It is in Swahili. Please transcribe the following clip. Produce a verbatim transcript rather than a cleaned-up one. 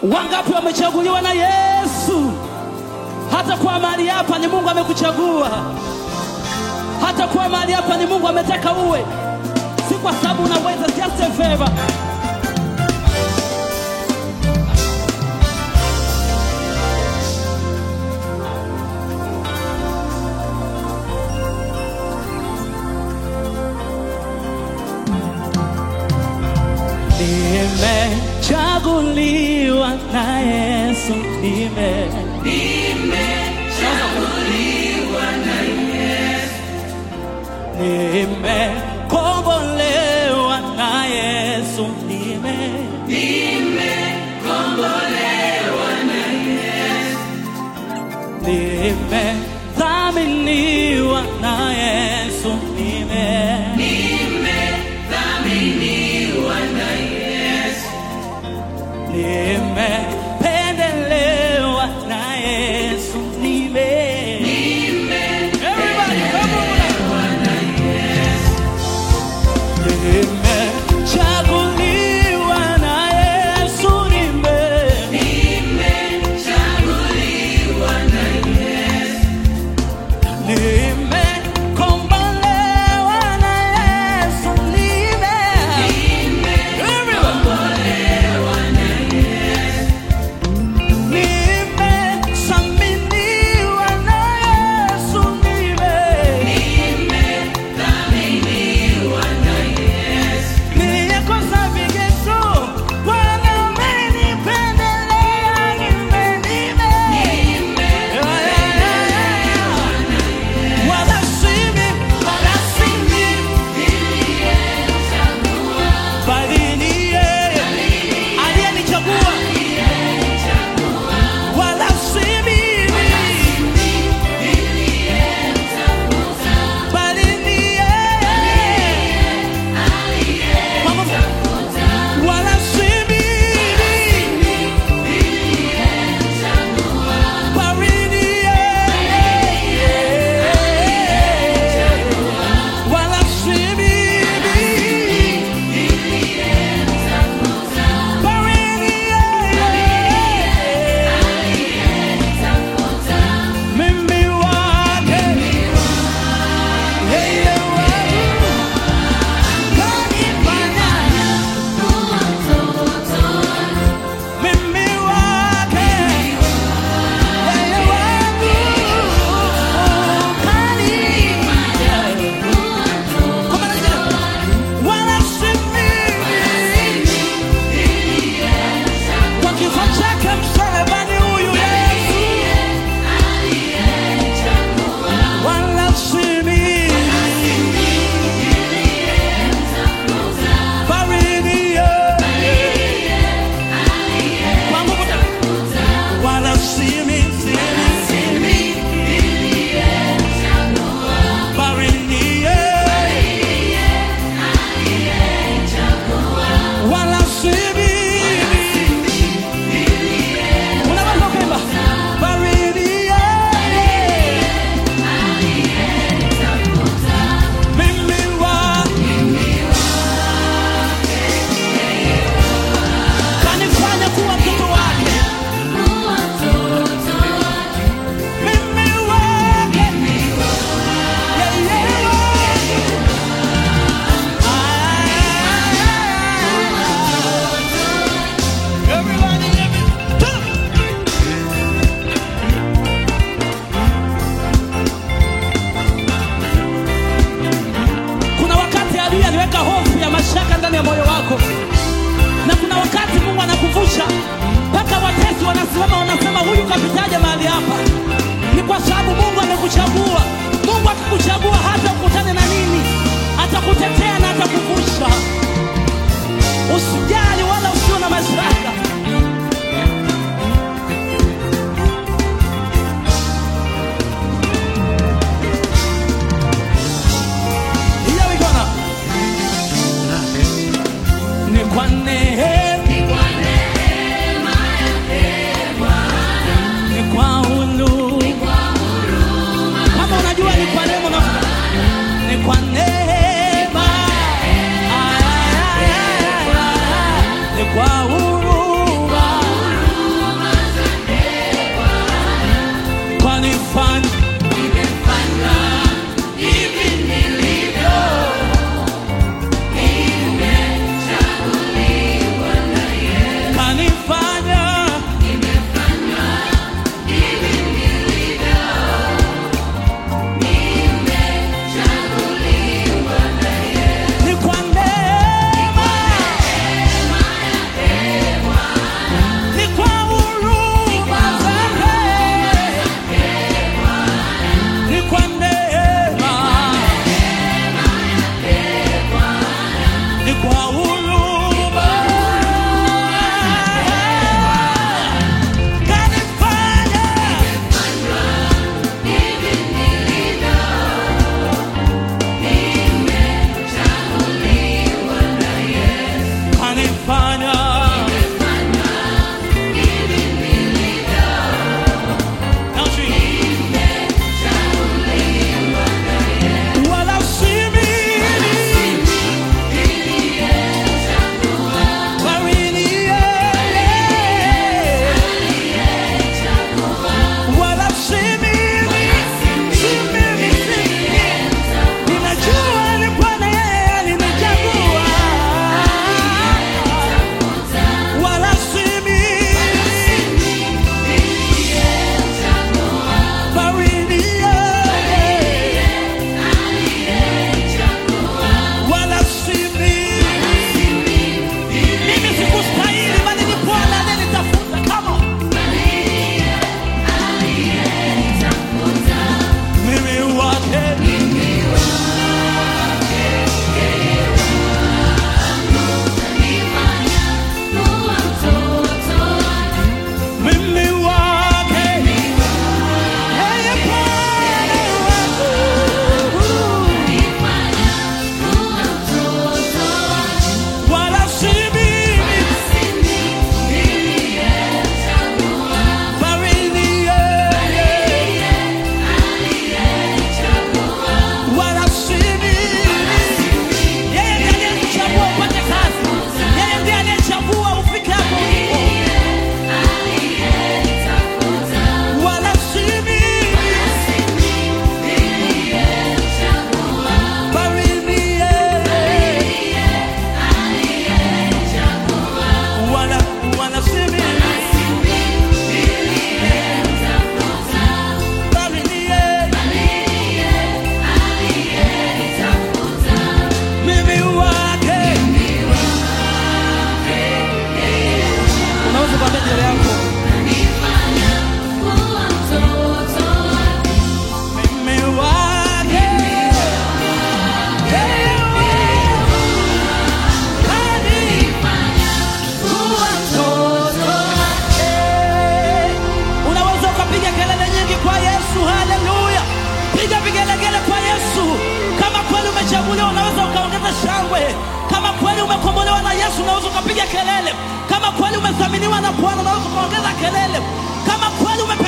Wangapi wamechaguliwa na Yesu? Hata kwa mahali hapa ni Mungu amekuchagua. Hata kwa mahali hapa ni Mungu ametaka uwe. Si kwa sababu unaweza, just a favor. Nimechaguliwa na Yesu, nime nimechaguliwa na Yesu, nimekombolewa na Yesu, nime nimekombolewa na Yesu, nimethaminiwa na Yesu, nime nimethaminiwa na Yesu, nimependelewa na Yesu, nime nimependelewa na Yesu, nimechaguliwa na Yesu, nime nimechaguliwa na Yesu, nimekombolewa na Yesu, nime nimekombolewa na Yesu, nimethaminiwa na Yesu, nime nimethaminiwa na Yesu, nilikosa vigezo Bwana amenipendelea, nime nime nimependelewa na Yesu, wala si mimi, wala si mimi niliyechagua, bali ni yeye aliyenichagua, wala si mimi niliyemtafuta, bali ni yeye aliyemtafuta, wala si mimi niliyemchagua, bali ni yeye, wala si mimi niliyemtafuta, bali ni yeye aliyemtafuta, mimi wake, yeye wangu, kanifanya kuwa mtoto, mimi wake, yeye wangu, kanifanya kuwa mtoto, wala si mimi kwa kifo chake msalabani, huyu Yesu wala si mimi, bali ni yeye kwa nguvu zake, wala si mimi, bali ni yeye, wala si mimi. Unaweza kuimba, bali ni yeye, mimi wake, kanifanya kuwa mtoto wake, mimi wake, yeye wake. Everybody, let me talk. Kuna wakati adui aliweka hofu ya mashaka ndani ya moyo wako, na kuna wakati Mungu anakuvusha mpaka watesi wanasimama wanasema, huyu kapitaje mahali hapa? Ni kwa sababu Mungu amekuchagua. Mungu akikuchagua hata ukutane na nini, atakutetea na atakuvusha. Usijali wala usiwe na mashaka. Here we go now. Ni kwa neema, ni kwa neema yake Bwana, ni kwa huruma, ni kwa huruma. Kama unajua ni kwa neema na ni kwa kweli umekombolewa na Yesu, unaweza kupiga kelele. Kama kweli umezaminiwa na Bwana, unaweza kuongeza kelele. Kama kweli ume